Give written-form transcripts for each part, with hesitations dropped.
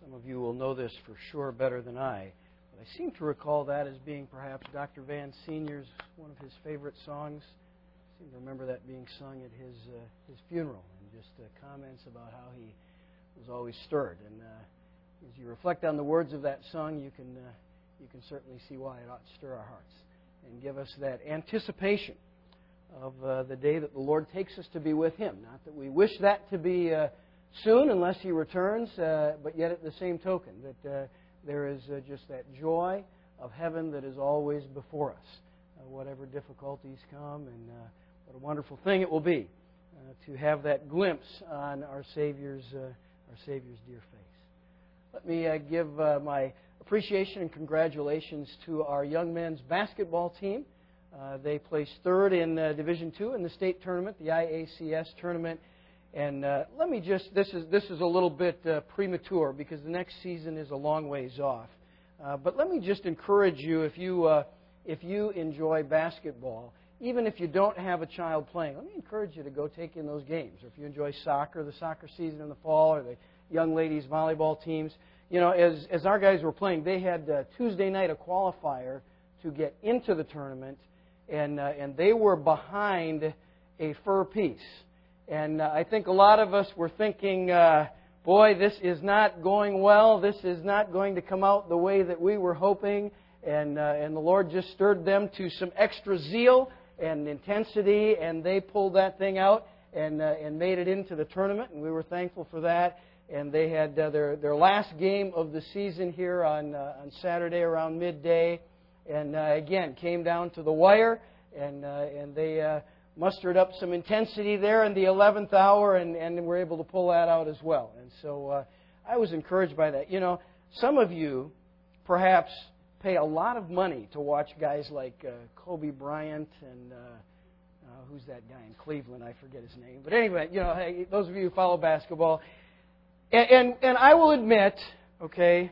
Some of you will know this for sure better than I. But I seem to recall that as being perhaps Dr. Van Senior's one of his favorite songs. I seem to remember that being sung at his funeral, and just comments about how he was always stirred. And as you reflect on the words of that song, you can certainly see why it ought to stir our hearts and give us that anticipation of the day that the Lord takes us to be with Him. Not that we wish that to be soon unless He returns, but yet at the same token that there is just that joy of heaven that is always before us, whatever difficulties come, and what a wonderful thing it will be to have that glimpse on our Savior's dear face. Let me give my appreciation and congratulations to our young men's basketball team. They placed third in Division II in the state tournament, the IACS tournament. And let me just, this is a little bit premature because the next season is a long ways off. But let me just encourage you, if you enjoy basketball, even if you don't have a child playing, let me encourage you to go take in those games. Or if you enjoy soccer, the soccer season in the fall, or the young ladies volleyball teams. You know, as our guys were playing, they had Tuesday night a qualifier to get into the tournament, and they were behind a fur piece. And I think a lot of us were thinking, boy, this is not going well. This is not going to come out the way that we were hoping. And the Lord just stirred them to some extra zeal and intensity, and they pulled that thing out and made it into the tournament. And we were thankful for that. And they had their last game of the season here on Saturday around midday. And again, came down to the wire, and they mustered up some intensity there in the 11th hour, and were able to pull that out as well. And so I was encouraged by that. You know, some of you perhaps pay a lot of money to watch guys like Kobe Bryant and who's that guy in Cleveland? I forget his name. But anyway, you know, hey, those of you who follow basketball, and I will admit, okay,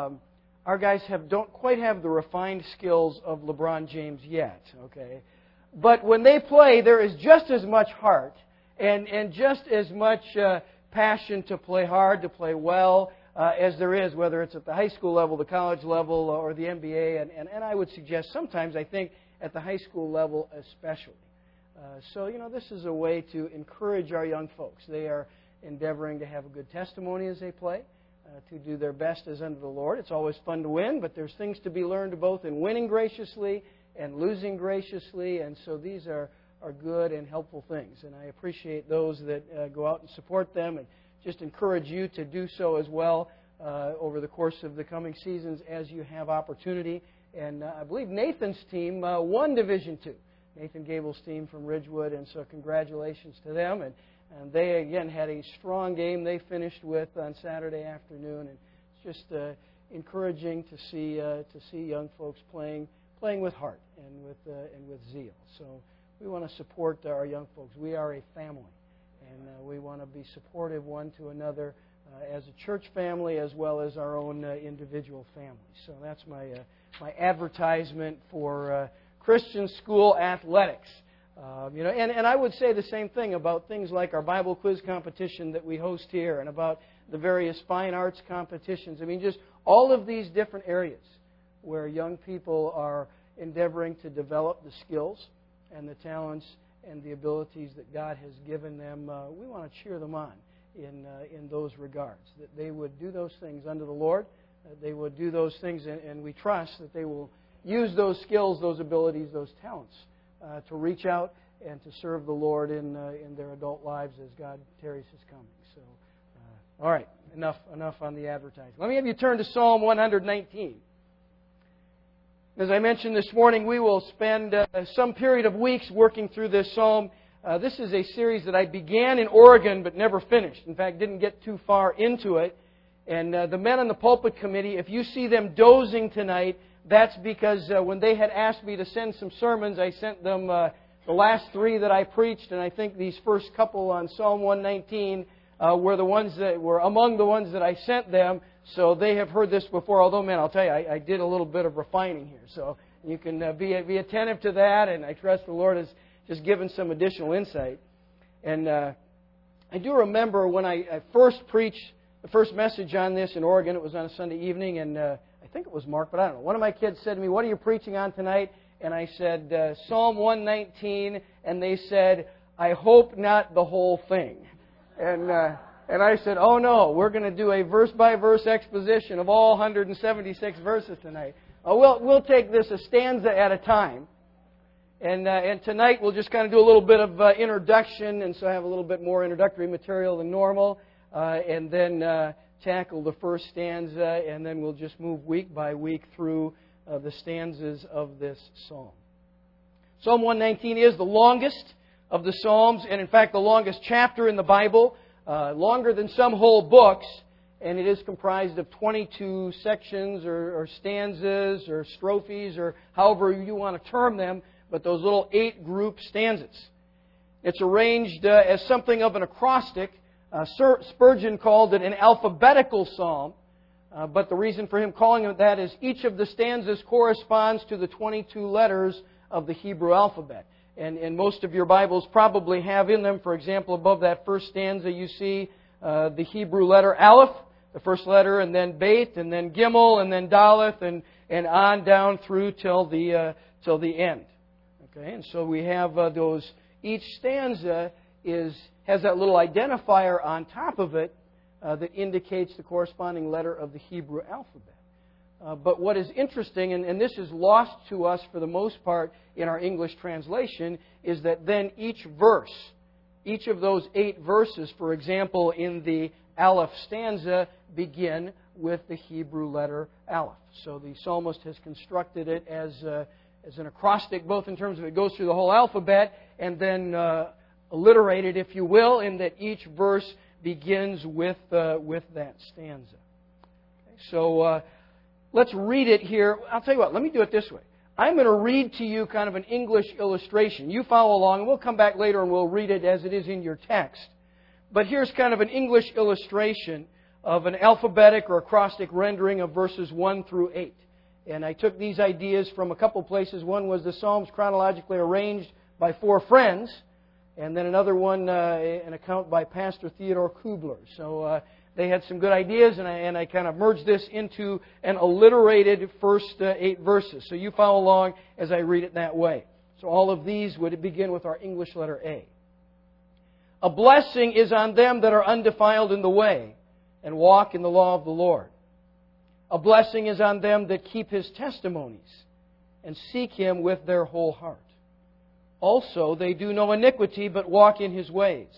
our guys don't quite have the refined skills of LeBron James yet, okay. But when they play, there is just as much heart and just as much passion to play hard, to play well, as there is, whether it's at the high school level, the college level, or the NBA. And I would suggest sometimes, I think, at the high school level especially. So, you know, this is a way to encourage our young folks. They are endeavoring to have a good testimony as they play, to do their best as unto the Lord. It's always fun to win, but there's things to be learned both in winning graciously and losing graciously, and so these are good and helpful things. And I appreciate those that go out and support them, and just encourage you to do so as well over the course of the coming seasons as you have opportunity. And I believe Nathan's team won Division II, Nathan Gable's team from Ridgewood, and so congratulations to them. And they, again, had a strong game they finished with on Saturday afternoon, and it's just encouraging to see young folks playing with heart and with zeal. So we want to support our young folks. We are a family, and we want to be supportive one to another as a church family as well as our own individual families. So that's my advertisement for Christian school athletics. You know, and I would say the same thing about things like our Bible quiz competition that we host here, and about the various fine arts competitions. I mean, just all of these different areas where young people are endeavoring to develop the skills and the talents and the abilities that God has given them. We want to cheer them on in those regards, that they would do those things unto the Lord, that they would do those things, and we trust that they will use those skills, those abilities, those talents to reach out and to serve the Lord in their adult lives as God tarries His coming. So, all right, enough on the advertising. Let me have you turn to Psalm 119. As I mentioned this morning, we will spend some period of weeks working through this psalm. This is a series that I began in Oregon but never finished. In fact, didn't get too far into it. And the men on the pulpit committee, if you see them dozing tonight, that's because when they had asked me to send some sermons, I sent them the last 3 that I preached, and I think these first couple on Psalm 119 were the ones that were among the ones that I sent them. So they have heard this before. Although, man, I'll tell you, I did a little bit of refining here. So you can be attentive to that, and I trust the Lord has just given some additional insight. And I do remember when I first preached the first message on this in Oregon. It was on a Sunday evening, and I think it was Mark, but I don't know. One of my kids said to me, "What are you preaching on tonight?" And I said, Psalm 119, and they said, "I hope not the whole thing." And I said, "Oh no, we're going to do a verse-by-verse exposition of all 176 verses tonight. We'll take this a stanza at a time. And tonight we'll just kind of do a little bit of introduction, and so I have a little bit more introductory material than normal, and then tackle the first stanza, and then we'll just move week by week through the stanzas of this psalm. Psalm 119 is the longest of the Psalms, and in fact the longest chapter in the Bible, longer than some whole books, and it is comprised of 22 sections or stanzas or strophes or however you want to term them, but those little 8 group stanzas. It's arranged as something of an acrostic. Spurgeon called it an alphabetical psalm, but the reason for him calling it that is each of the stanzas corresponds to the 22 letters of the Hebrew alphabet. And most of your Bibles probably have in them, for example, above that first stanza you see the Hebrew letter Aleph, the first letter, and then Beit, and then Gimel, and then Daleth, and on down through till the end. Okay, and so we have those. Each stanza has that little identifier on top of it that indicates the corresponding letter of the Hebrew alphabet. But what is interesting, and this is lost to us for the most part in our English translation, is that then each verse, each of those 8 verses, for example, in the Aleph stanza, begin with the Hebrew letter Aleph. So the psalmist has constructed it as an acrostic, both in terms of it goes through the whole alphabet, and then alliterated, if you will, in that each verse begins with that stanza. Okay, so let's read it here. I'll tell you what, let me do it this way. I'm going to read to you kind of an English illustration. You follow along, and we'll come back later and we'll read it as it is in your text. But here's kind of an English illustration of an alphabetic or acrostic rendering of verses 1 through 8. And I took these ideas from a couple places. One was the Psalms chronologically arranged by 4 friends, and then another one, an account by Pastor Theodore Kubler. So they had some good ideas, and I kind of merged this into an alliterated first 8 verses. So you follow along as I read it that way. So all of these would begin with our English letter A. A blessing is on them that are undefiled in the way and walk in the law of the Lord. A blessing is on them that keep His testimonies and seek Him with their whole heart. Also, they do no iniquity, but walk in His ways.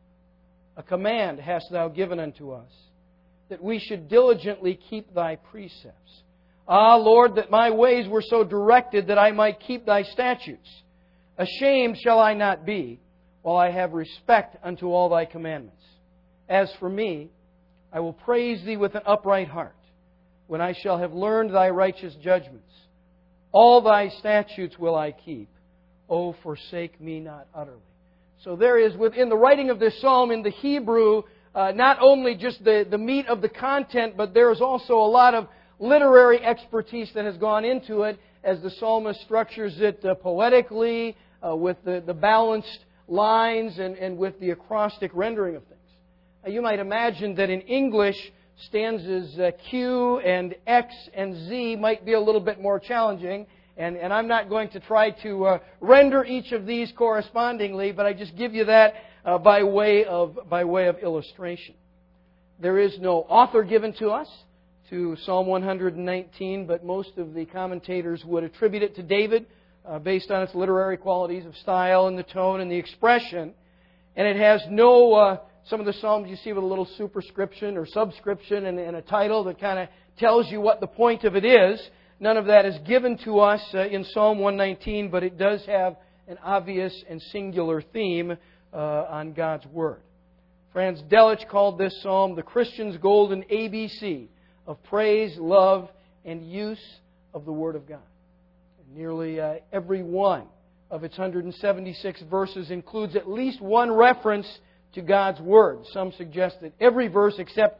A command hast Thou given unto us, that we should diligently keep Thy precepts. Ah, Lord, that my ways were so directed that I might keep Thy statutes. Ashamed shall I not be, while I have respect unto all Thy commandments. As for me, I will praise Thee with an upright heart, when I shall have learned Thy righteous judgments. All Thy statutes will I keep. O forsake me not utterly. So there is, within the writing of this psalm in the Hebrew, not only just the meat of the content, but there is also a lot of literary expertise that has gone into it as the psalmist structures it poetically, with the balanced lines and with the acrostic rendering of things. You might imagine that in English, stanzas Q and X and Z might be a little bit more challenging. And I'm not going to try to render each of these correspondingly, but I just give you that by way of illustration. There is no author given to us to Psalm 119, but most of the commentators would attribute it to David based on its literary qualities of style and the tone and the expression. And it has no... some of the Psalms you see with a little superscription or subscription and a title that kind of tells you what the point of it is. None of that is given to us in Psalm 119, but it does have an obvious and singular theme on God's Word. Franz Delitzsch called this psalm the Christian's golden ABC of praise, love, and use of the Word of God. And nearly every one of its 176 verses includes at least one reference to God's Word. Some suggest that every verse except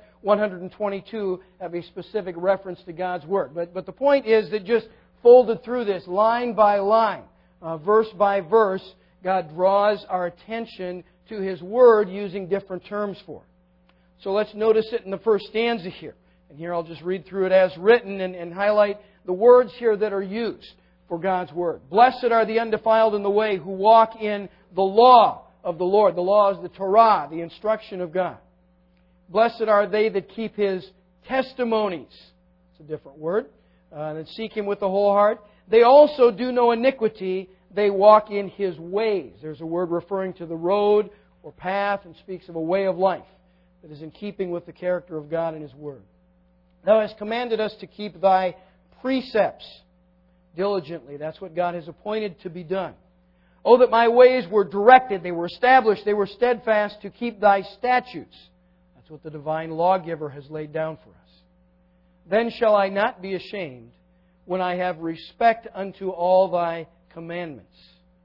122 have a specific reference to God's Word. But the point is that just folded through this, line by line, verse by verse, God draws our attention to His Word using different terms for it. So let's notice it in the first stanza here. And here I'll just read through it as written and highlight the words here that are used for God's Word. Blessed are the undefiled in the way who walk in the law of the Lord. The law is the Torah, the instruction of God. Blessed are they that keep His testimonies. It's a different word. That seek Him with the whole heart. They also do no iniquity. They walk in His ways. There's a word referring to the road or path and speaks of a way of life that is in keeping with the character of God and His Word. Thou hast commanded us to keep Thy precepts diligently. That's what God has appointed to be done. Oh, that my ways were directed, they were established, they were steadfast to keep Thy statutes. That's what the divine lawgiver has laid down for us. Then shall I not be ashamed when I have respect unto all Thy commandments.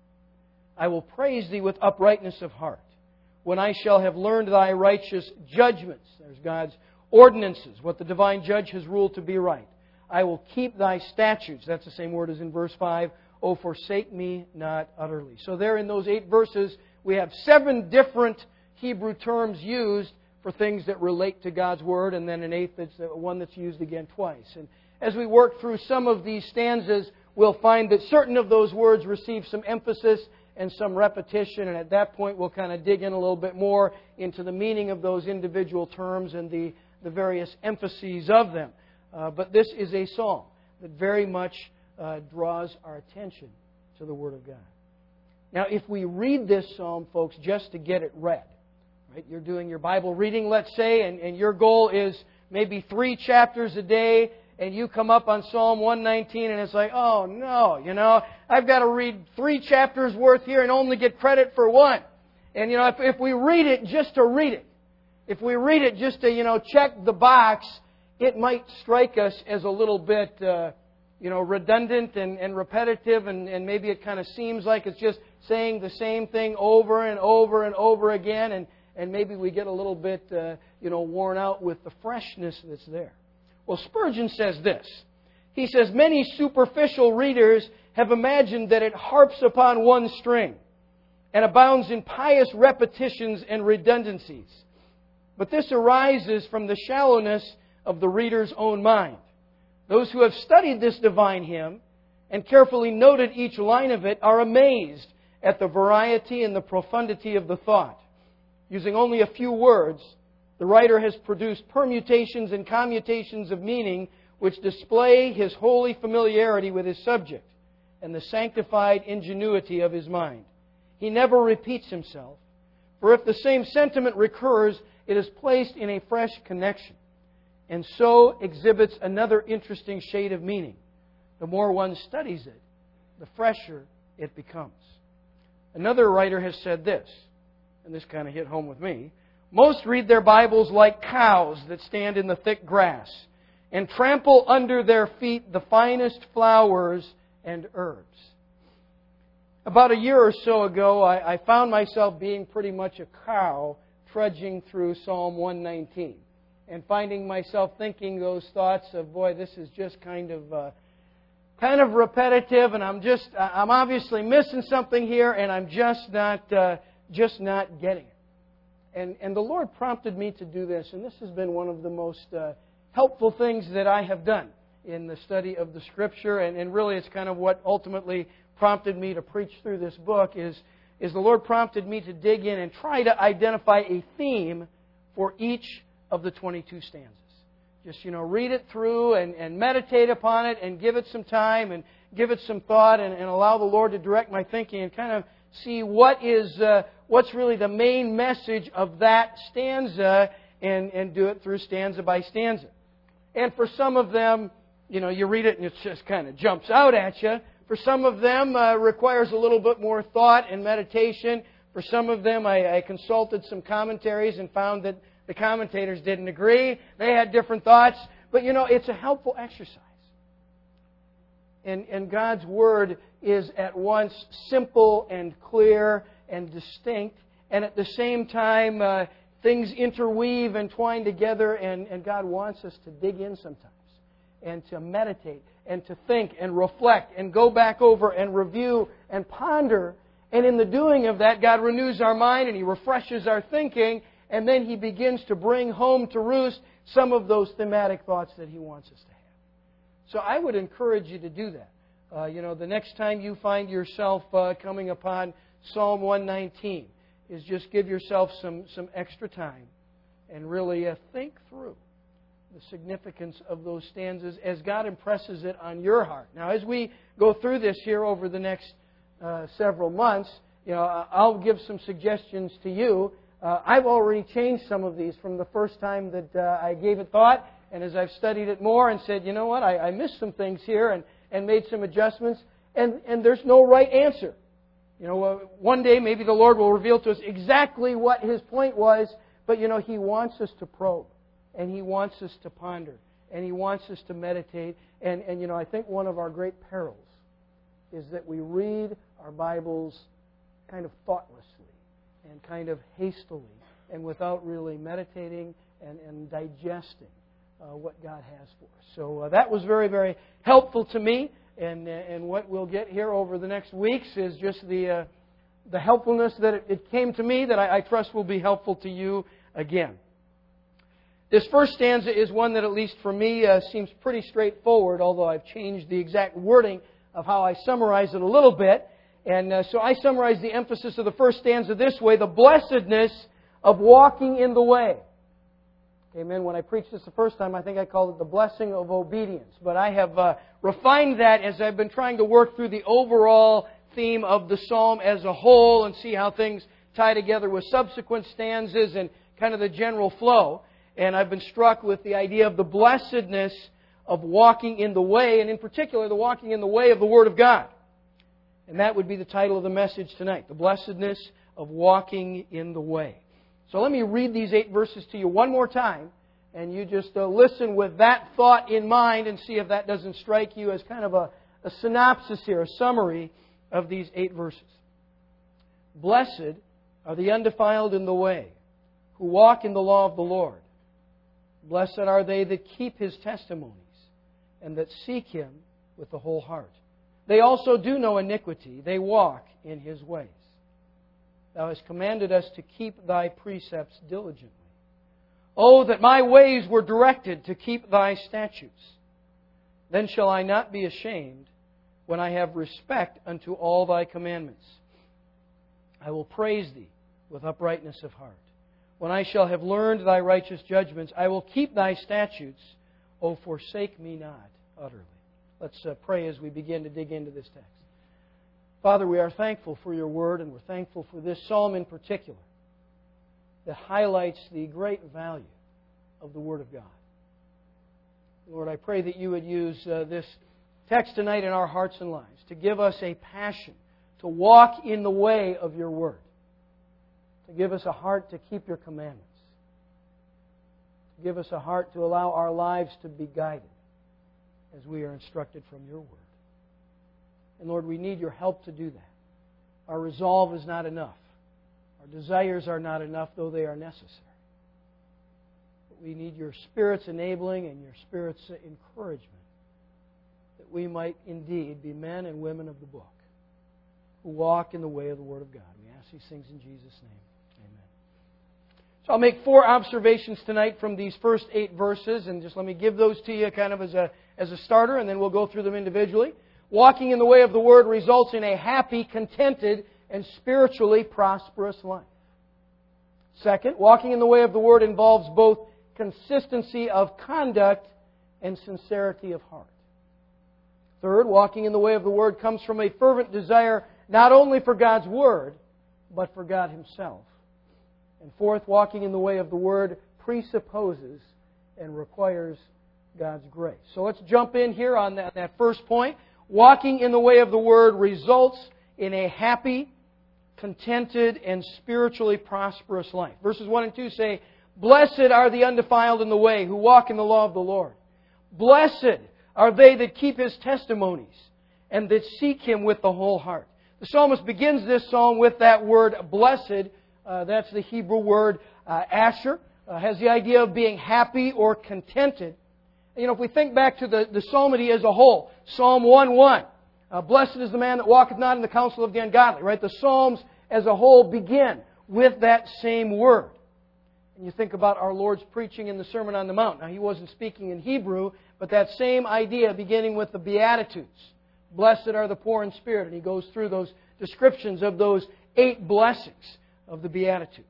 I will praise Thee with uprightness of heart when I shall have learned Thy righteous judgments. There's God's ordinances, what the divine judge has ruled to be right. I will keep Thy statutes. That's the same word as in verse 5. Oh, forsake me not utterly. So there in those 8 verses, we have 7 different Hebrew terms used for things that relate to God's Word, and then an 8th that's one that's used again twice. And as we work through some of these stanzas, we'll find that certain of those words receive some emphasis and some repetition, and at that point we'll kind of dig in a little bit more into the meaning of those individual terms and the various emphases of them. But this is a psalm that very much draws our attention to the Word of God. Now, if we read this psalm, folks, just to get it read, right? You're doing your Bible reading, let's say, and your goal is maybe 3 chapters a day, and you come up on Psalm 119, and it's like, oh no, I've got to read 3 chapters worth here and only get credit for 1. And, if we read it just to read it, if we read it just to, check the box, it might strike us as a little bit, redundant and repetitive, and maybe it kind of seems like it's just saying the same thing over and over and over again, and maybe we get a little bit, worn out with the freshness that's there. Well, Spurgeon says this. He says, many superficial readers have imagined that it harps upon one string and abounds in pious repetitions and redundancies. But this arises from the shallowness of the reader's own mind. Those who have studied this divine hymn and carefully noted each line of it are amazed at the variety and the profundity of the thought. Using only a few words, the writer has produced permutations and commutations of meaning which display his holy familiarity with his subject and the sanctified ingenuity of his mind. He never repeats himself, for if the same sentiment recurs, it is placed in a fresh connection, and so exhibits another interesting shade of meaning. The more one studies it, the fresher it becomes. Another writer has said this, and this kind of hit home with me. Most read their Bibles like cows that stand in the thick grass and trample under their feet the finest flowers and herbs. About a year or so ago, I found myself being pretty much a cow trudging through Psalm 119 and finding myself thinking those thoughts of, boy, this is just kind of repetitive, and I'm obviously missing something here, and I'm just not getting it. And the Lord prompted me to do this, and this has been one of the most helpful things that I have done in the study of the Scripture, and really it's kind of what ultimately prompted me to preach through this book, is the Lord prompted me to dig in and try to identify a theme for each of the 22 stanzas. Just, read it through and meditate upon it and give it some time and give it some thought and allow the Lord to direct my thinking and kind of see what's really the main message of that stanza and do it through stanza by stanza. And for some of them, you read it and it just kind of jumps out at you. For some of them, requires a little bit more thought and meditation. For some of them, I consulted some commentaries and found that the commentators didn't agree. They had different thoughts. But, it's a helpful exercise. And God's Word is at once simple and clear and distinct. And at the same time, things interweave and twine together. And God wants us to dig in sometimes and to meditate and to think and reflect and go back over and review and ponder. And in the doing of that, God renews our mind and He refreshes our thinking. and then he begins to bring home to roost some of those thematic thoughts that he wants us to have. So I would encourage you to do that. The next time you find yourself coming upon Psalm 119, is just give yourself some extra time and really think through the significance of those stanzas as God impresses it on your heart. Now, as we go through this here over the next several months, I'll give some suggestions to you. I've already changed some of these from the first time that I gave it thought, and as I've studied it more and said, you know what, I missed some things here and made some adjustments, and there's no right answer. One day maybe the Lord will reveal to us exactly what His point was, but He wants us to probe, and He wants us to ponder, and He wants us to meditate. And I think one of our great perils is that we read our Bibles kind of thoughtlessly and kind of hastily and without really meditating and digesting what God has for us. So that was very, very helpful to me. And what we'll get here over the next weeks is just the helpfulness that it came to me that I trust will be helpful to you again. This first stanza is one that, at least for me, seems pretty straightforward, although I've changed the exact wording of how I summarize it a little bit. And so I summarize the emphasis of the first stanza this way: the blessedness of walking in the way. Amen. When I preached this the first time, I think I called it the blessing of obedience. But I have refined that as I've been trying to work through the overall theme of the psalm as a whole and see how things tie together with subsequent stanzas and kind of the general flow. And I've been struck with the idea of the blessedness of walking in the way, and in particular, the walking in the way of the Word of God. And that would be the title of the message tonight, the blessedness of walking in the way. So let me read these 8 verses to you one more time, and you just listen with that thought in mind and see if that doesn't strike you as kind of a synopsis here, a summary of these 8 verses. Blessed are the undefiled in the way, who walk in the law of the Lord. Blessed are they that keep His testimonies, and that seek Him with the whole heart. They also do no iniquity. They walk in His ways. Thou hast commanded us to keep Thy precepts diligently. Oh, that my ways were directed to keep Thy statutes. Then shall I not be ashamed when I have respect unto all Thy commandments. I will praise Thee with uprightness of heart. When I shall have learned Thy righteous judgments, I will keep Thy statutes. O forsake me not utterly. Let's pray as we begin to dig into this text. Father, we are thankful for Your Word, and we're thankful for this psalm in particular that highlights the great value of the Word of God. Lord, I pray that You would use this text tonight in our hearts and lives to give us a passion to walk in the way of Your Word, to give us a heart to keep Your commandments, to give us a heart to allow our lives to be guided as we are instructed from Your Word. And Lord, we need Your help to do that. Our resolve is not enough. Our desires are not enough, though they are necessary. But we need Your Spirit's enabling and Your Spirit's encouragement that we might indeed be men and women of the book who walk in the way of the Word of God. We ask these things in Jesus' name. Amen. So I'll make 4 observations tonight from these first 8 verses, and just let me give those to you kind of as a starter, and then we'll go through them individually. Walking in the way of the Word results in a happy, contented, and spiritually prosperous life. Second, walking in the way of the Word involves both consistency of conduct and sincerity of heart. Third, walking in the way of the Word comes from a fervent desire not only for God's Word, but for God Himself. And fourth, walking in the way of the Word presupposes and requires God's grace. So let's jump in here on that first point. Walking in the way of the Word results in a happy, contented, and spiritually prosperous life. Verses 1 and 2 say, Blessed are the undefiled in the way, who walk in the law of the Lord. Blessed are they that keep His testimonies, and that seek Him with the whole heart. The psalmist begins this psalm with that word, blessed. That's the Hebrew word asher. Has the idea of being happy or contented. If we think back to the psalmody as a whole, Psalm 1:1, blessed is the man that walketh not in the counsel of the ungodly, right? The Psalms as a whole begin with that same word. And you think about our Lord's preaching in the Sermon on the Mount. Now, He wasn't speaking in Hebrew, but that same idea beginning with the Beatitudes. Blessed are the poor in spirit. And He goes through those descriptions of those 8 blessings of the Beatitudes.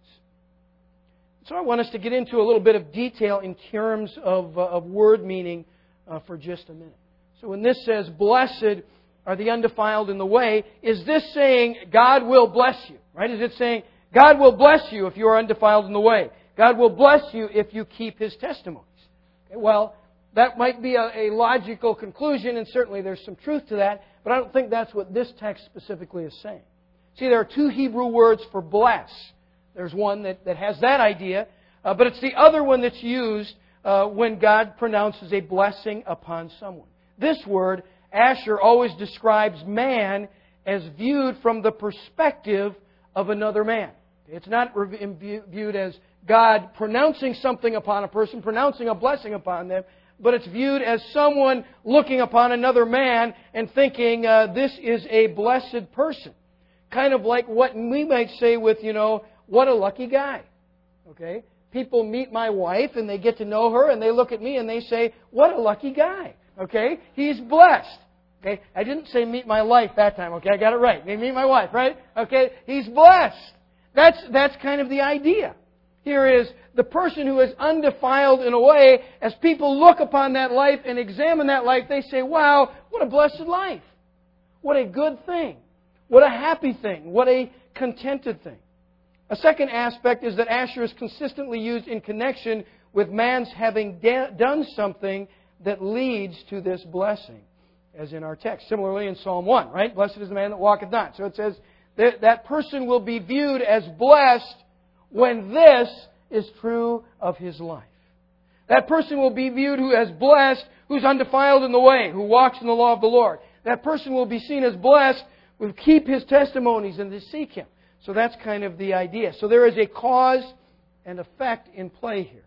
So I want us to get into a little bit of detail in terms of word meaning for just a minute. So when this says, blessed are the undefiled in the way, is this saying God will bless you? Right? Is it saying God will bless you if you are undefiled in the way? God will bless you if you keep His testimonies. Okay, well, that might be a logical conclusion, and certainly there's some truth to that, but I don't think that's what this text specifically is saying. See, there are 2 Hebrew words for bless. There's one that has that idea, but it's the other one that's used when God pronounces a blessing upon someone. This word, Asher, always describes man as viewed from the perspective of another man. It's not viewed as God pronouncing something upon a person, pronouncing a blessing upon them, but it's viewed as someone looking upon another man and thinking, this is a blessed person. Kind of like what we might say with, what a lucky guy. Okay? People meet my wife and they get to know her and they look at me and they say, what a lucky guy. Okay? He's blessed. Okay? I didn't say meet my life that time. Okay? I got it right. They meet my wife, right? Okay? He's blessed. That's kind of the idea. Here is the person who is undefiled in a way, as people look upon that life and examine that life, they say, wow, what a blessed life. What a good thing. What a happy thing. What a contented thing. A second aspect is that Asher is consistently used in connection with man's having done something that leads to this blessing, as in our text. Similarly in Psalm 1, right? Blessed is the man that walketh not. So it says that person will be viewed as blessed when this is true of his life. That person will be viewed as blessed who's undefiled in the way, who walks in the law of the Lord. That person will be seen as blessed who keep His testimonies and to seek Him. So that's kind of the idea. So there is a cause and effect in play here.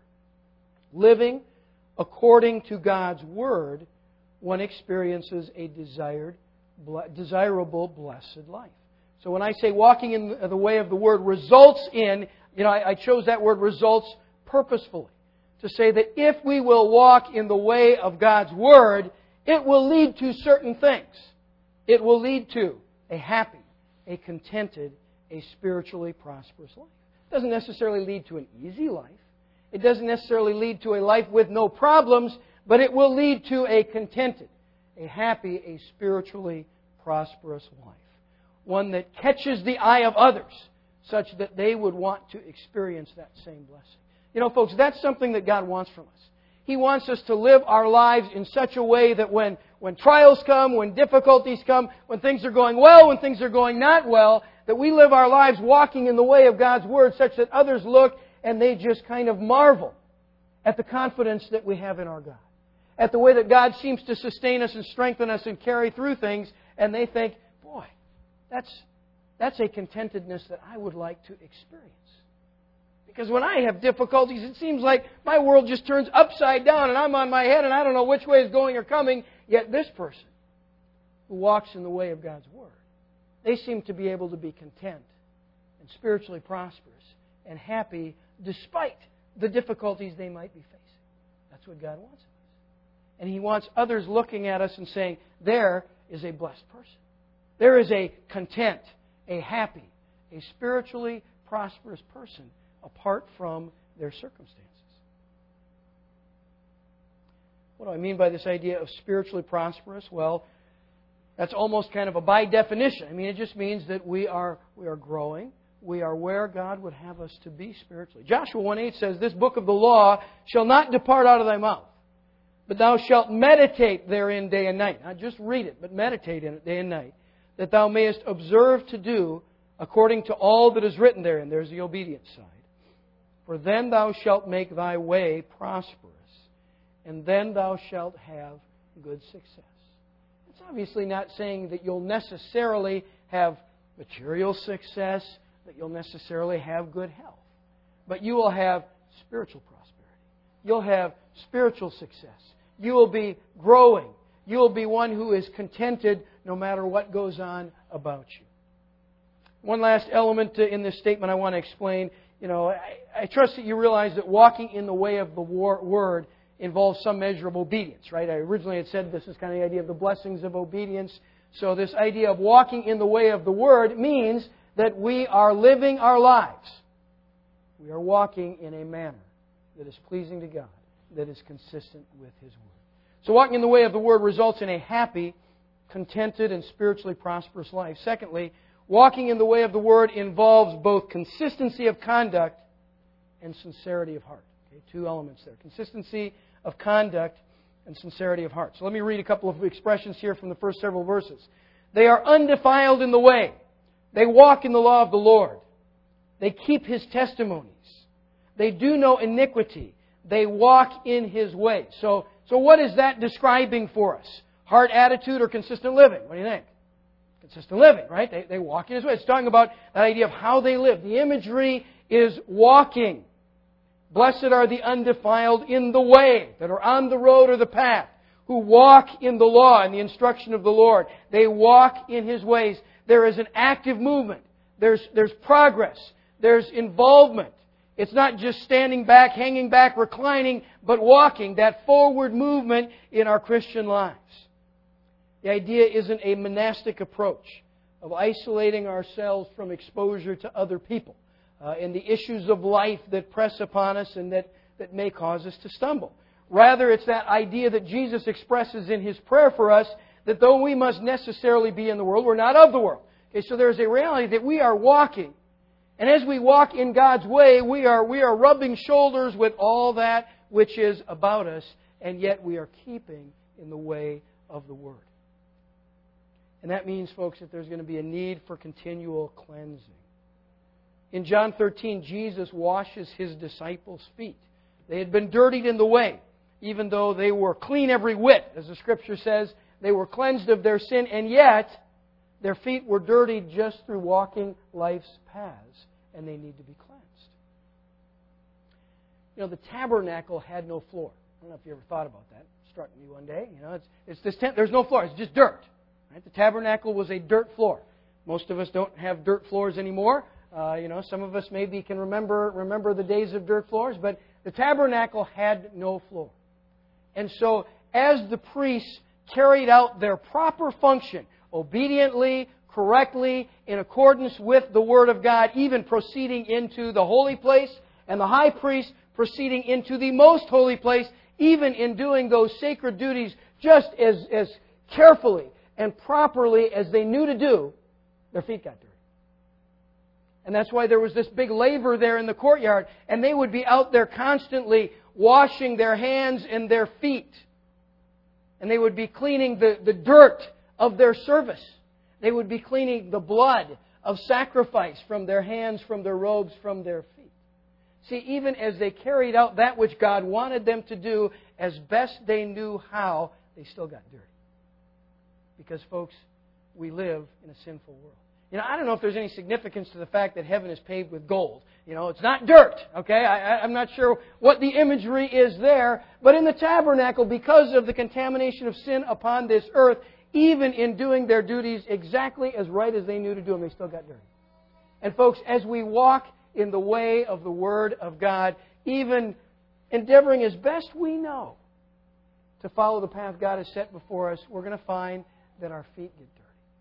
Living according to God's Word, one experiences a desirable, blessed life. So when I say walking in the way of the Word results in, I chose that word results purposefully. To say that if we will walk in the way of God's Word, it will lead to certain things. It will lead to a happy, a contented, a spiritually prosperous life. It doesn't necessarily lead to an easy life. It doesn't necessarily lead to a life with no problems, but it will lead to a contented, a happy, a spiritually prosperous life. One that catches the eye of others, such that they would want to experience that same blessing. Folks, that's something that God wants from us. He wants us to live our lives in such a way that when trials come, when difficulties come, when things are going well, when things are going not well, that we live our lives walking in the way of God's Word such that others look and they just kind of marvel at the confidence that we have in our God. At the way that God seems to sustain us and strengthen us and carry through things, and they think, boy, that's a contentedness that I would like to experience. Because when I have difficulties, it seems like my world just turns upside down and I'm on my head and I don't know which way is going or coming. Yet this person who walks in the way of God's Word, they seem to be able to be content and spiritually prosperous and happy despite the difficulties they might be facing. That's what God wants of us. And He wants others looking at us and saying, there is a blessed person. There is a content, a happy, a spiritually prosperous person apart from their circumstances. What do I mean by this idea of spiritually prosperous? Well, that's almost kind of a by definition. I mean, it just means that we are growing. We are where God would have us to be spiritually. Joshua 1:8 says, this book of the law shall not depart out of thy mouth, but thou shalt meditate therein day and night. Not just read it, but meditate in it day and night, that thou mayest observe to do according to all that is written therein. There's the obedience side. For then thou shalt make thy way prosperous, and then thou shalt have good success. It's obviously not saying that you'll necessarily have material success, that you'll necessarily have good health. But you will have spiritual prosperity. You'll have spiritual success. You will be growing. You will be one who is contented no matter what goes on about you. One last element in this statement I want to explain I trust that you realize that walking in the way of the Word involves some measure of obedience, right? I originally had said this is kind of the idea of the blessings of obedience. So this idea of walking in the way of the Word means that we are living our lives. We are walking in a manner that is pleasing to God, that is consistent with His Word. So walking in the way of the Word results in a happy, contented, and spiritually prosperous life. Secondly, walking in the way of the Word involves both consistency of conduct and sincerity of heart. Okay, two elements there. Consistency of conduct and sincerity of heart. So let me read a couple of expressions here from the first several verses. They are undefiled in the way. They walk in the law of the Lord. They keep His testimonies. They do no iniquity. They walk in His way. So what is that describing for us? Heart attitude or consistent living? What do you think? Consistent living, right? They walk in His way. It's talking about that idea of how they live. The imagery is walking. Blessed are the undefiled in the way, that are on the road or the path, who walk in the law and the instruction of the Lord. They walk in His ways. There is an active movement. There's progress. There's involvement. It's not just standing back, hanging back, reclining, but walking, that forward movement in our Christian lives. The idea isn't a monastic approach of isolating ourselves from exposure to other people and the issues of life that press upon us and that may cause us to stumble. Rather, it's that idea that Jesus expresses in His prayer for us, that though we must necessarily be in the world, we're not of the world. Okay, so there's a reality that we are walking. And as we walk in God's way, we are rubbing shoulders with all that which is about us, and yet we are keeping in the way of the Word. And that means, folks, that there's going to be a need for continual cleansing. In John 13, Jesus washes His disciples' feet. They had been dirtied in the way, even though they were clean every whit. As the Scripture says, they were cleansed of their sin, and yet their feet were dirtied just through walking life's paths, and they need to be cleansed. The tabernacle had no floor. I don't know if you ever thought about that. It struck me one day. It's this tent. There's no floor. It's just dirt. Right? The tabernacle was a dirt floor. Most of us don't have dirt floors anymore. Some of us maybe can remember the days of dirt floors, but the tabernacle had no floor. And so, as the priests carried out their proper function, obediently, correctly, in accordance with the Word of God, even proceeding into the holy place, and the high priest proceeding into the most holy place, even in doing those sacred duties just as carefully and properly as they knew to do, their feet got dirty. And that's why there was this big laver there in the courtyard, and they would be out there constantly washing their hands and their feet. And they would be cleaning the dirt of their service. They would be cleaning the blood of sacrifice from their hands, from their robes, from their feet. See, even as they carried out that which God wanted them to do as best they knew how, they still got dirty. Because, folks, we live in a sinful world. I don't know if there's any significance to the fact that heaven is paved with gold. It's not dirt, okay? I'm not sure what the imagery is there. But in the tabernacle, because of the contamination of sin upon this earth, even in doing their duties exactly as right as they knew to do them, they still got dirty. And folks, as we walk in the way of the Word of God, even endeavoring as best we know to follow the path God has set before us, we're going to find that our feet get dirty.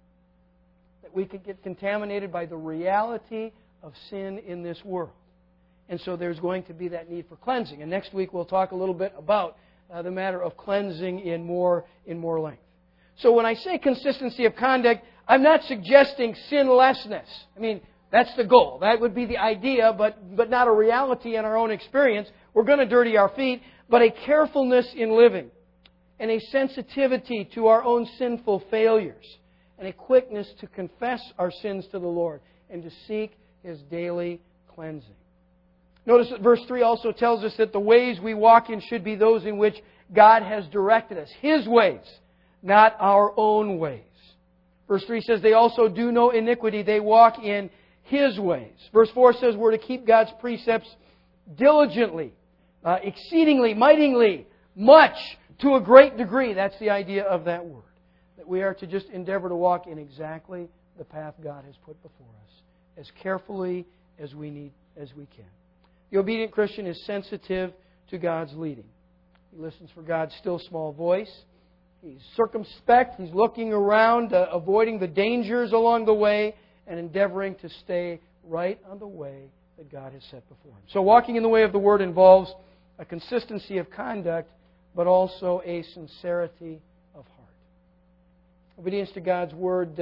That we could get contaminated by the reality of sin in this world. And so there's going to be that need for cleansing. And next week we'll talk a little bit about the matter of cleansing in more length. So when I say consistency of conduct, I'm not suggesting sinlessness. That's the goal. That would be the idea, but not a reality in our own experience. We're going to dirty our feet, but a carefulness in living and a sensitivity to our own sinful failures and a quickness to confess our sins to the Lord and to seek His daily cleansing. Notice that verse 3 also tells us that the ways we walk in should be those in which God has directed us. His ways, not our own ways. Verse 3 says, they also do no iniquity. They walk in His ways. Verse 4 says we're to keep God's precepts diligently, exceedingly, mightily, much, to a great degree. That's the idea of that word. That we are to just endeavor to walk in exactly the path God has put before us, as carefully as we need as we can. The obedient Christian is sensitive to God's leading. He listens for God's still small voice. He's circumspect. He's looking around, avoiding the dangers along the way, and endeavoring to stay right on the way that God has set before him. So walking in the way of the Word involves a consistency of conduct, but also a sincerity of heart. Obedience to God's Word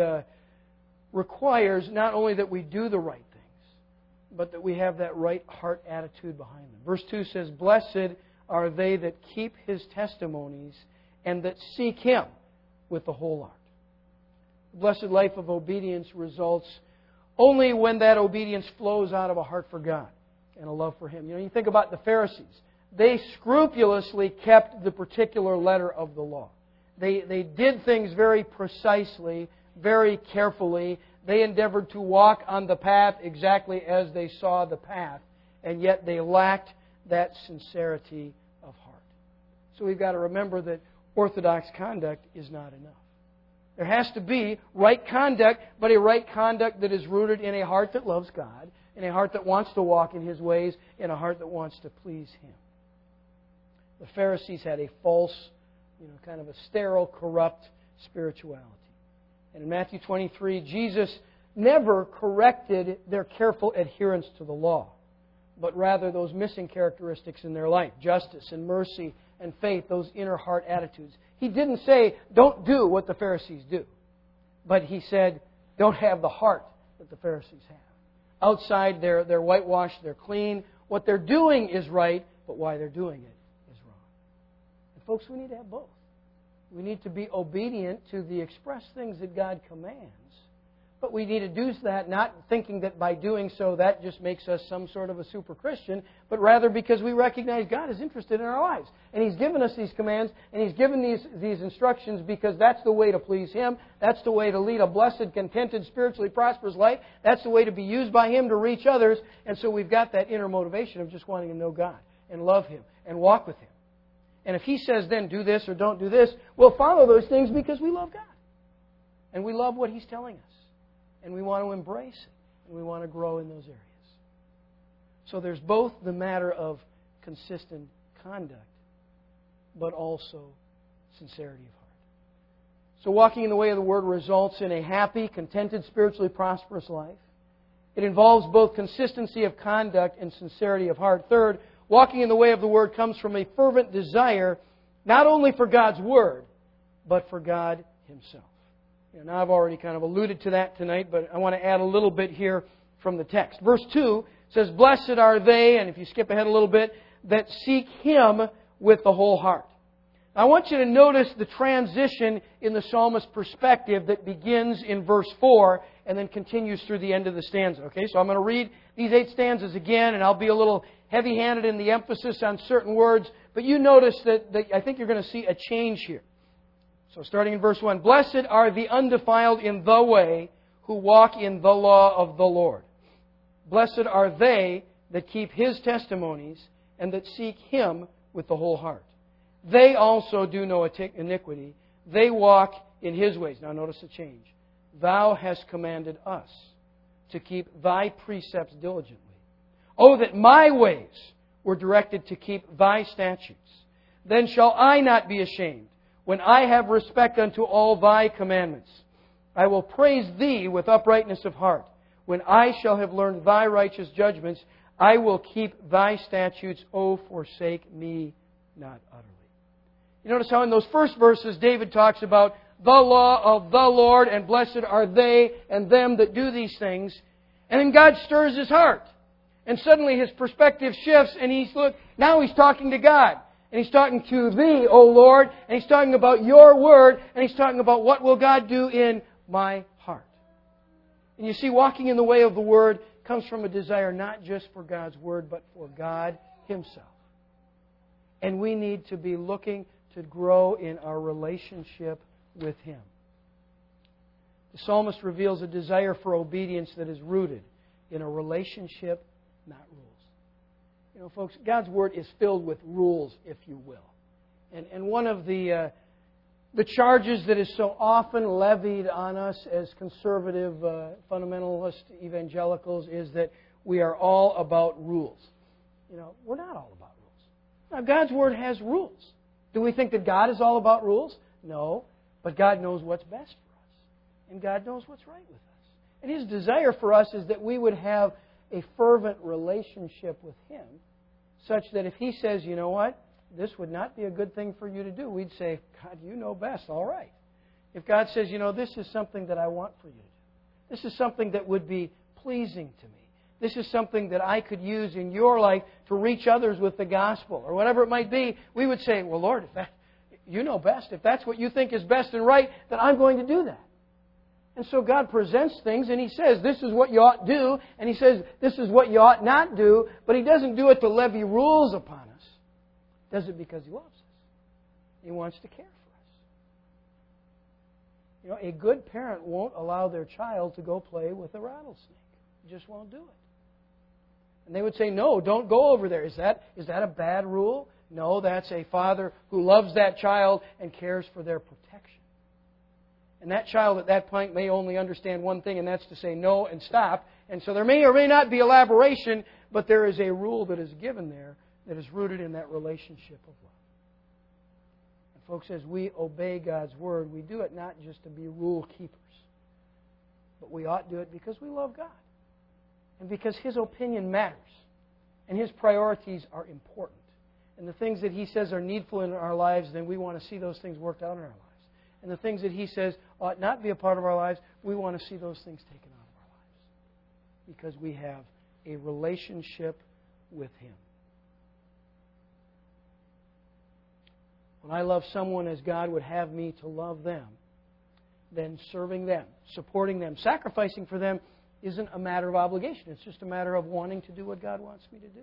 requires not only that we do the right things, but that we have that right heart attitude behind them. Verse 2 says, "Blessed are they that keep His testimonies and that seek Him with the whole heart." The blessed life of obedience results only when that obedience flows out of a heart for God and a love for Him. You think about the Pharisees. They scrupulously kept the particular letter of the law. They did things very precisely, very carefully. They endeavored to walk on the path exactly as they saw the path, and yet they lacked that sincerity of heart. So we've got to remember that orthodox conduct is not enough. There has to be right conduct, but a right conduct that is rooted in a heart that loves God, in a heart that wants to walk in His ways, in a heart that wants to please Him. The Pharisees had a false, kind of a sterile, corrupt spirituality. And in Matthew 23, Jesus never corrected their careful adherence to the law, but rather those missing characteristics in their life, justice and mercy and faith, those inner heart attitudes. He didn't say, don't do what the Pharisees do. But He said, don't have the heart that the Pharisees have. Outside, they're whitewashed, they're clean. What they're doing is right, but why they're doing it is wrong. And folks, we need to have both. We need to be obedient to the express things that God commands. But we need to do that not thinking that by doing so that just makes us some sort of a super Christian, but rather because we recognize God is interested in our lives. And He's given us these commands, and He's given these instructions because that's the way to please Him. That's the way to lead a blessed, contented, spiritually prosperous life. That's the way to be used by Him to reach others. And so we've got that inner motivation of just wanting to know God and love Him and walk with Him. And if He says then do this or don't do this, we'll follow those things because we love God. And we love what He's telling us. And we want to embrace it. And we want to grow in those areas. So there's both the matter of consistent conduct, but also sincerity of heart. So walking in the way of the Word results in a happy, contented, spiritually prosperous life. It involves both consistency of conduct and sincerity of heart. Third, walking in the way of the Word comes from a fervent desire not only for God's Word, but for God Himself. Now I've already kind of alluded to that tonight, but I want to add a little bit here from the text. Verse 2 says, "Blessed are they," and if you skip ahead a little bit, "that seek Him with the whole heart." Now, I want you to notice the transition in the psalmist's perspective that begins in verse 4 and then continues through the end of the stanza. Okay, so I'm going to read these 8 stanzas again, and I'll be a little heavy-handed in the emphasis on certain words, but you notice that I think you're going to see a change here. So starting in verse 1, "Blessed are the undefiled in the way who walk in the law of the Lord. Blessed are they that keep His testimonies and that seek Him with the whole heart. They also do no iniquity. They walk in His ways." Now notice the change. "Thou hast commanded us to keep Thy precepts diligently. Oh, that my ways were directed to keep Thy statutes. Then shall I not be ashamed, when I have respect unto all Thy commandments. I will praise Thee with uprightness of heart. When I shall have learned Thy righteous judgments, I will keep Thy statutes. O forsake me not utterly." You notice how in those first verses David talks about the law of the Lord, and blessed are they and them that do these things. And then God stirs his heart. And suddenly his perspective shifts, and now he's talking to God. And He's talking to Thee, O Lord, and He's talking about Your Word, and He's talking about what will God do in my heart. And you see, walking in the way of the Word comes from a desire not just for God's Word, but for God Himself. And we need to be looking to grow in our relationship with Him. The psalmist reveals a desire for obedience that is rooted in a relationship, not rules. Folks, God's Word is filled with rules, if you will. And one of the charges that is so often levied on us as conservative, fundamentalist evangelicals is that we are all about rules. We're not all about rules. Now, God's Word has rules. Do we think that God is all about rules? No. But God knows what's best for us. And God knows what's right with us. And His desire for us is that we would have a fervent relationship with Him, such that if He says, you know what, this would not be a good thing for you to do, we'd say, God, you know best, all right. If God says, this is something that I want for you to do. This is something that would be pleasing to me. This is something that I could use in your life to reach others with the gospel, or whatever it might be, we would say, well, Lord, you know best. If that's what you think is best and right, then I'm going to do that. And so God presents things and He says, this is what you ought to do, and He says, this is what you ought not do, but He doesn't do it to levy rules upon us. He does it because He loves us. He wants to care for us. A good parent won't allow their child to go play with a rattlesnake. He just won't do it. And they would say, no, don't go over there. Is that a bad rule? No, that's a father who loves that child and cares for their protection. And that child at that point may only understand one thing, and that's to say no and stop. And so there may or may not be elaboration, but there is a rule that is given there that is rooted in that relationship of love. And folks, as we obey God's Word, we do it not just to be rule keepers, but we ought to do it because we love God. And because His opinion matters. And His priorities are important. And the things that He says are needful in our lives, then we want to see those things worked out in our lives. And the things that He says ought not be a part of our lives, we want to see those things taken out of our lives. Because we have a relationship with Him. When I love someone as God would have me to love them, then serving them, supporting them, sacrificing for them isn't a matter of obligation. It's just a matter of wanting to do what God wants me to do.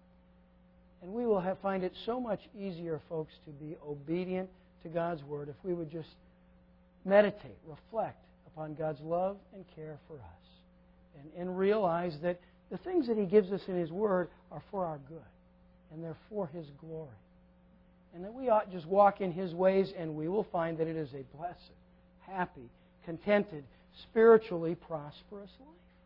And we will find it so much easier, folks, to be obedient to God's Word if we would just meditate, reflect upon God's love and care for us. And realize that the things that He gives us in His Word are for our good. And they're for His glory. And that we ought just walk in His ways, and we will find that it is a blessed, happy, contented, spiritually prosperous life.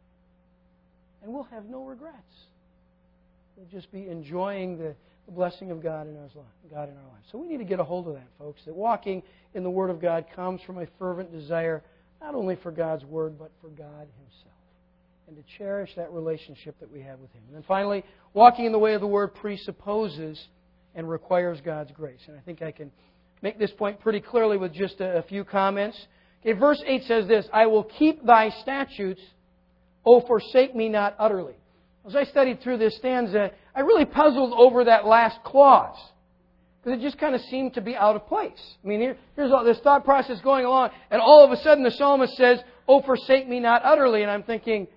And we'll have no regrets. We'll just be enjoying the blessing of God in our lives. So we need to get a hold of that, folks, that walking in the Word of God comes from a fervent desire, not only for God's Word, but for God Himself. And to cherish that relationship that we have with Him. And then finally, walking in the way of the Word presupposes and requires God's grace. And I think I can make this point pretty clearly with just a few comments. Okay, verse 8 says this, I will keep thy statutes, O forsake me not utterly. As I studied through this stanza, I really puzzled over that last clause. Because it just kind of seemed to be out of place. I mean, here's all this thought process going along, and all of a sudden the psalmist says, O forsake me not utterly. And I'm thinking,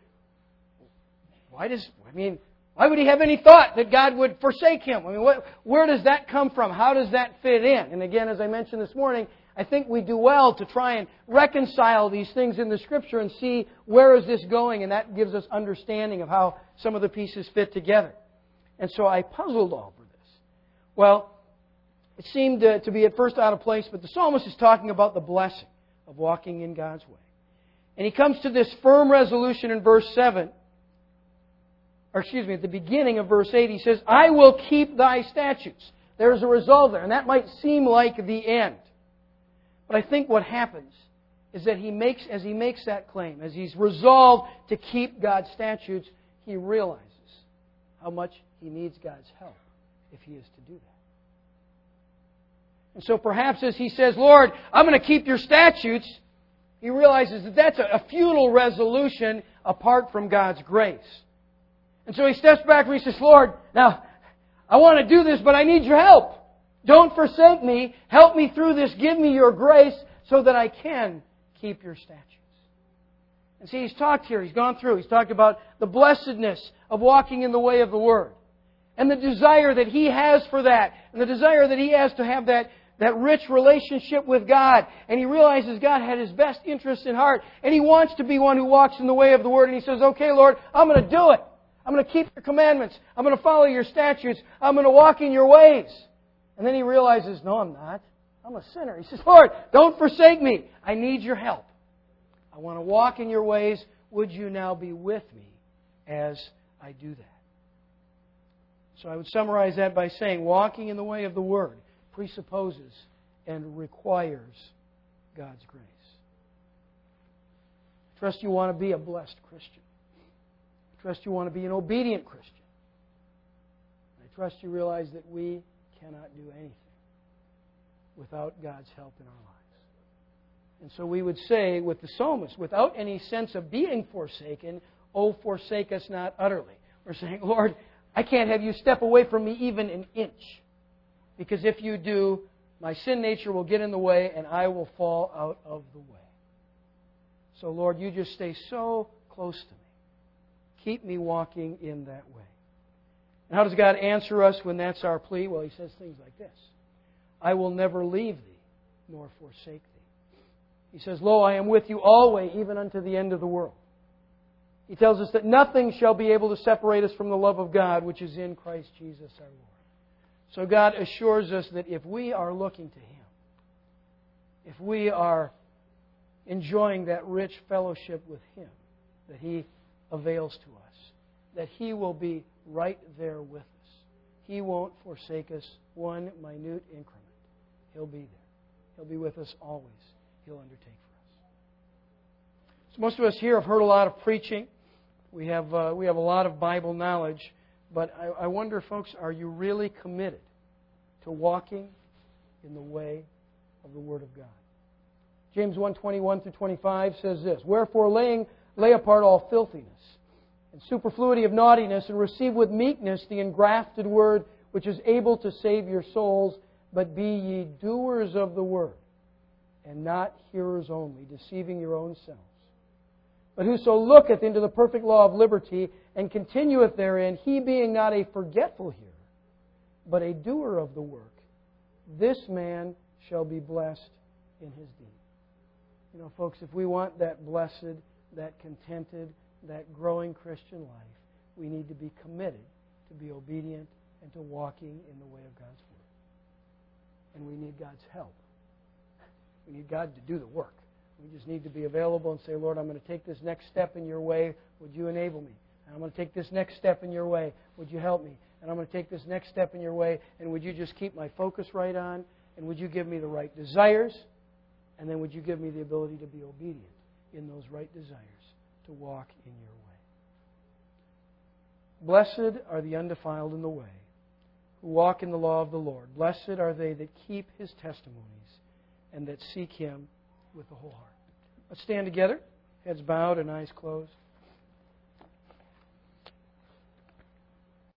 why would he have any thought that God would forsake him? I mean, where does that come from? How does that fit in? And again, as I mentioned this morning, I think we do well to try and reconcile these things in the Scripture and see where is this going, and that gives us understanding of how some of the pieces fit together. And so I puzzled over this. Well, it seemed to be at first out of place, but the psalmist is talking about the blessing of walking in God's way. And he comes to this firm resolution in verse 7. At the beginning of verse 8, he says, I will keep thy statutes. There's a resolve there, and that might seem like the end. But I think what happens is that as he makes that claim, as he's resolved to keep God's statutes, he realizes how much he needs God's help if he is to do that. And so perhaps as he says, Lord, I'm going to keep your statutes, he realizes that that's a futile resolution apart from God's grace. And so he steps back and he says, Lord, now, I want to do this, but I need your help. Don't forsake me. Help me through this. Give me your grace so that I can keep your statutes. And see, he's talked here. He's gone through. He's talked about the blessedness of walking in the way of the Word. And the desire that he has for that. And the desire that he has to have that rich relationship with God. And he realizes God had His best interests in heart. And he wants to be one who walks in the way of the Word. And he says, okay, Lord, I'm going to do it. I'm going to keep your commandments. I'm going to follow your statutes. I'm going to walk in your ways. And then he realizes, no, I'm not. I'm a sinner. He says, Lord, don't forsake me. I need your help. I want to walk in your ways. Would you now be with me as I do that. So I would summarize that by saying walking in the way of the Word presupposes and requires God's grace. I trust you want to be a blessed Christian. I trust you want to be an obedient Christian. I trust you realize that we cannot do anything without God's help in our lives. And so we would say with the psalmist, without any sense of being forsaken, oh, forsake us not utterly. We're saying, Lord, I can't have you step away from me even an inch. Because if you do, my sin nature will get in the way and I will fall out of the way. So, Lord, you just stay so close to me. Keep me walking in that way. And how does God answer us when that's our plea? Well, He says things like this. I will never leave thee, nor forsake thee. He says, Lo, I am with you always, even unto the end of the world. He tells us that nothing shall be able to separate us from the love of God, which is in Christ Jesus our Lord. So God assures us that if we are looking to Him, if we are enjoying that rich fellowship with Him that He avails to us, that He will be right there with us. He won't forsake us one minute increment. He'll be there. He'll be with us always. He'll undertake for us. So most of us here have heard a lot of preaching. We have a lot of Bible knowledge. But I wonder, folks, are you really committed to walking in the way of the Word of God? James 1:21-25 says this, Wherefore lay apart all filthiness and superfluity of naughtiness, and receive with meekness the engrafted Word, which is able to save your souls. But be ye doers of the Word, and not hearers only, deceiving your own selves. But whoso looketh into the perfect law of liberty, and continueth therein, he being not a forgetful hearer, but a doer of the work, this man shall be blessed in his deed. You know, folks, if we want that blessed, that contented, that growing Christian life, we need to be committed to be obedient and to walking in the way of God's Word. And we need God's help. We need God to do the work. We just need to be available and say, Lord, I'm going to take this next step in your way. Would you enable me? And I'm going to take this next step in your way. Would you help me? And I'm going to take this next step in your way. And would you just keep my focus right on? And would you give me the right desires? And then would you give me the ability to be obedient in those right desires to walk in your way? Blessed are the undefiled in the way, who walk in the law of the Lord. Blessed are they that keep His testimonies and that seek Him with the whole heart. Let's stand together, heads bowed and eyes closed.